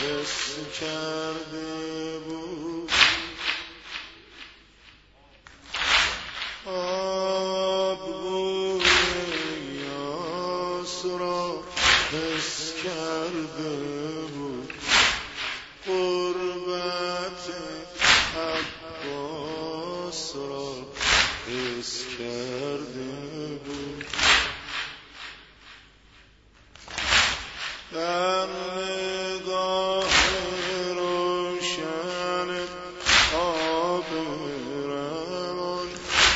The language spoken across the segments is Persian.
حس کرده بود، آب بوی یاس را حس کرده بود، غربت عباس را حس کرده بود. در نگاه روشن آب روان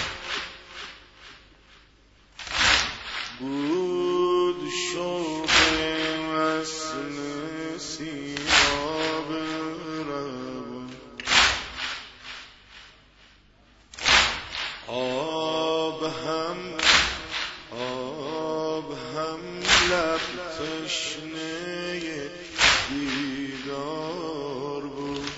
بود شوق وصل سیراب روان. آب هم لب تشنه دیدار بود،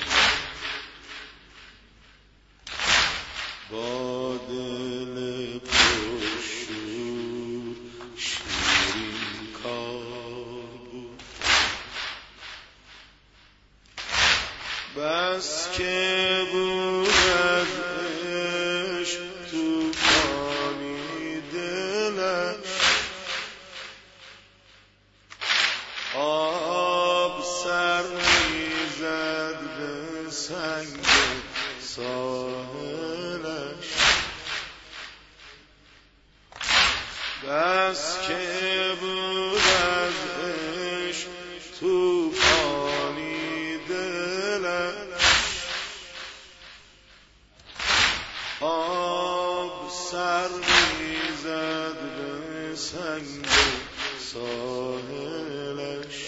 با دل پرشور شیرین کار بود. بس که بود از عشق طوفانی دلش، آب سر میزد به سنگ ساحلش. بس که بود از عشق طوفانی دلش، آب سر میزد به سنگ ساحلش.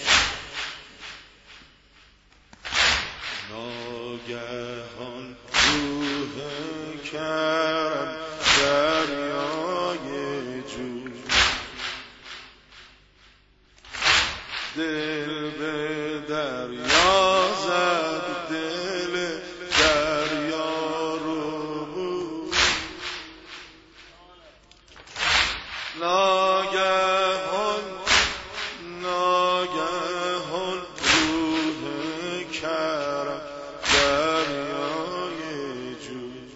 ناگهان روح کرم دریای جود، دل به دریا زد، دل دریا رو بود. ناگهان روح کرم دریای جود،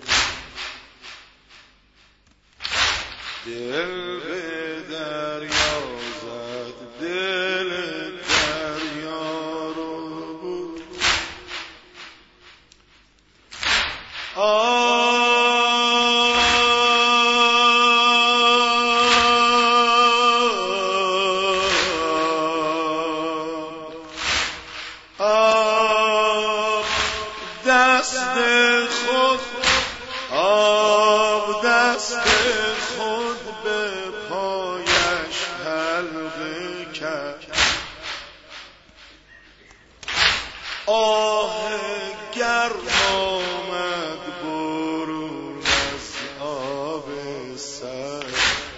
دل به دریا زد، دل دریا رو بود. دست خود به پایش حلقه کرد، آه گرم آمد برون از آب سر،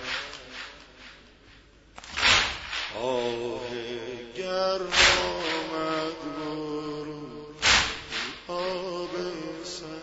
آه گرم آمد برون آب سر.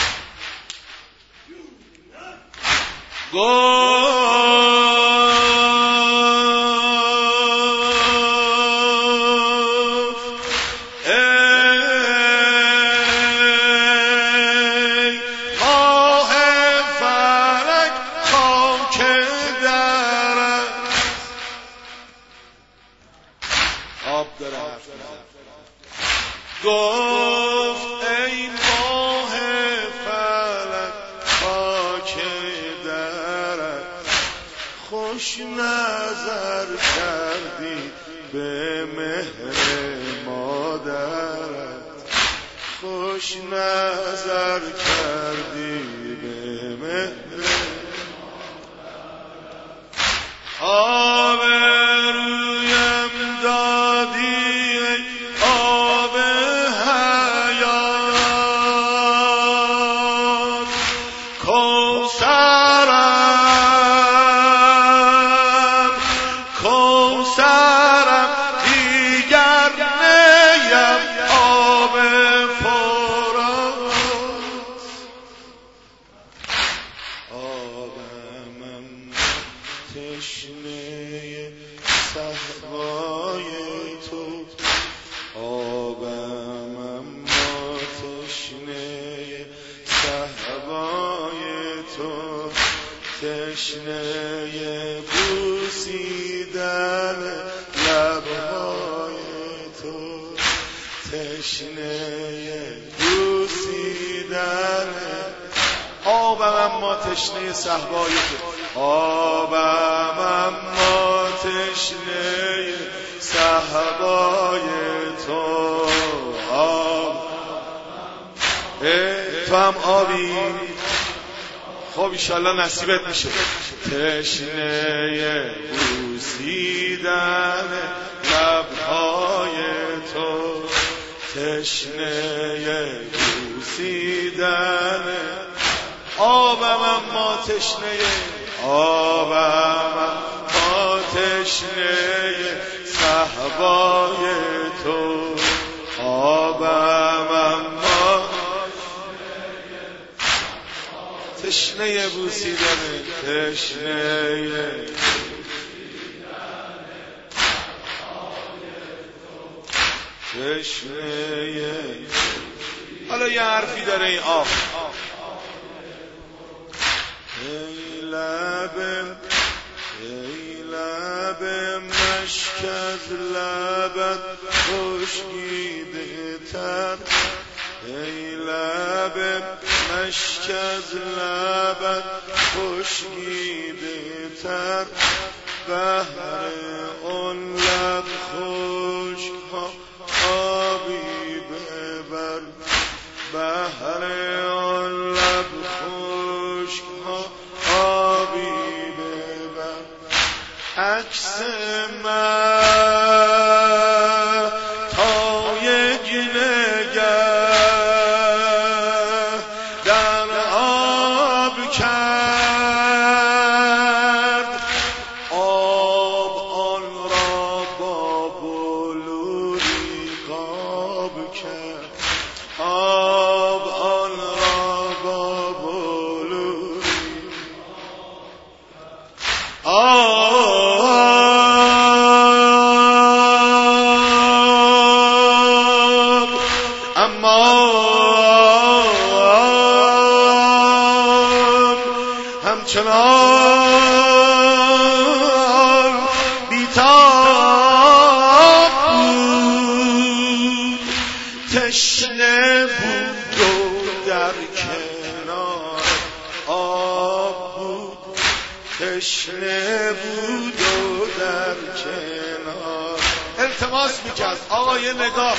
گفت ای ماه فلک خاک درت، خوش نظر کردی به مهر مادرت، خوش نظر کردی به مهر مادرت. آب رویم دادی آب حیات، کوثرم دیگر نیم آب فرات. آبم تشنه صحرای تو، آبم تشنه بوسیدن لبهای تو، تشنه بوسیدن آبم اما تشنه صحبای تو، آبم اما تشنه صحبای تو، تو هم آبی. خب ایشالله نصیبت میشه. تشنه بوسیدن لبهای تو، تشنه بوسیدن آبم اما تشنه، آبم اما تشنه صحبای تو، آبم اما تشنه بوسیدن، تشنه تشنه. حالا یه حرفی داره این آب. ای لب مشک از لبت خشکیده تر، ای لب مشک از لبت خشکیده تر، بهر اون لب خشک ها آبی ببر، بهر اون لب خشک ها آبی ببر، عکس من تا یک نگه در آب کرد، آب آن را با بلوری قاب کرد، آب آن را با بلوری همچنان بیتاب بود، تشنه بود و در کنار آب بود، تشنه بود و در کنار. التماس میکرد آقا یه نگاه.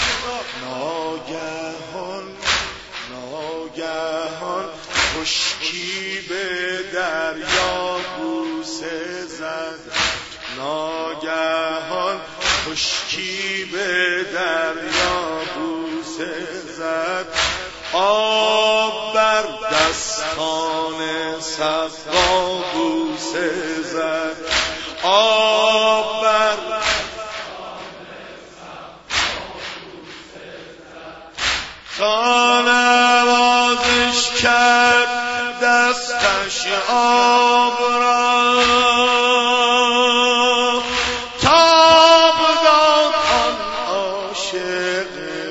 ناگهان خشکی به دریا بوسه زد، ناگهان خشکی به دریا بوسه زد، آب بر دستان سقا بوسه زد، آب بر تا نوازش کرد دستش آب را، تاب داد آن عاشق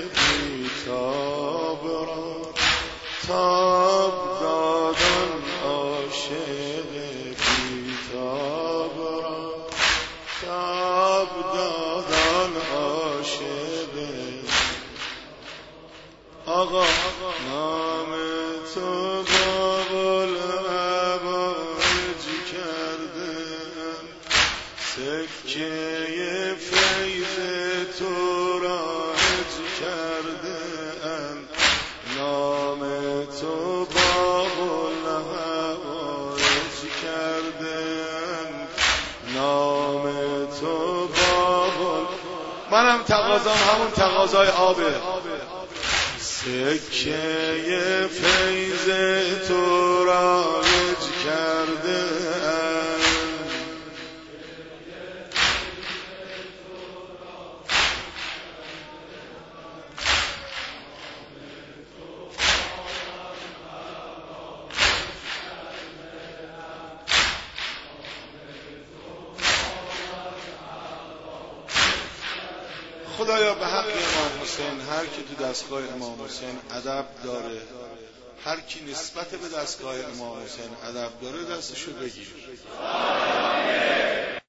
بیتاب را، تاب داد آن عاشق بیتاب را، تاب داد آن عاشق. آقا نام تو باب العواج کردن، سکه فیض تو رایج کردن، نام تو باب العواج کردن، نام تو باب. منم تقاضام همون تقاضای آبه، سکه فیض تو رایج کرده. خدایا به حق امام حسین هر کی تو دستگاه امام حسین ادب داره هر کی نسبت به دستگاه امام حسین ادب داره دستشو بگیر.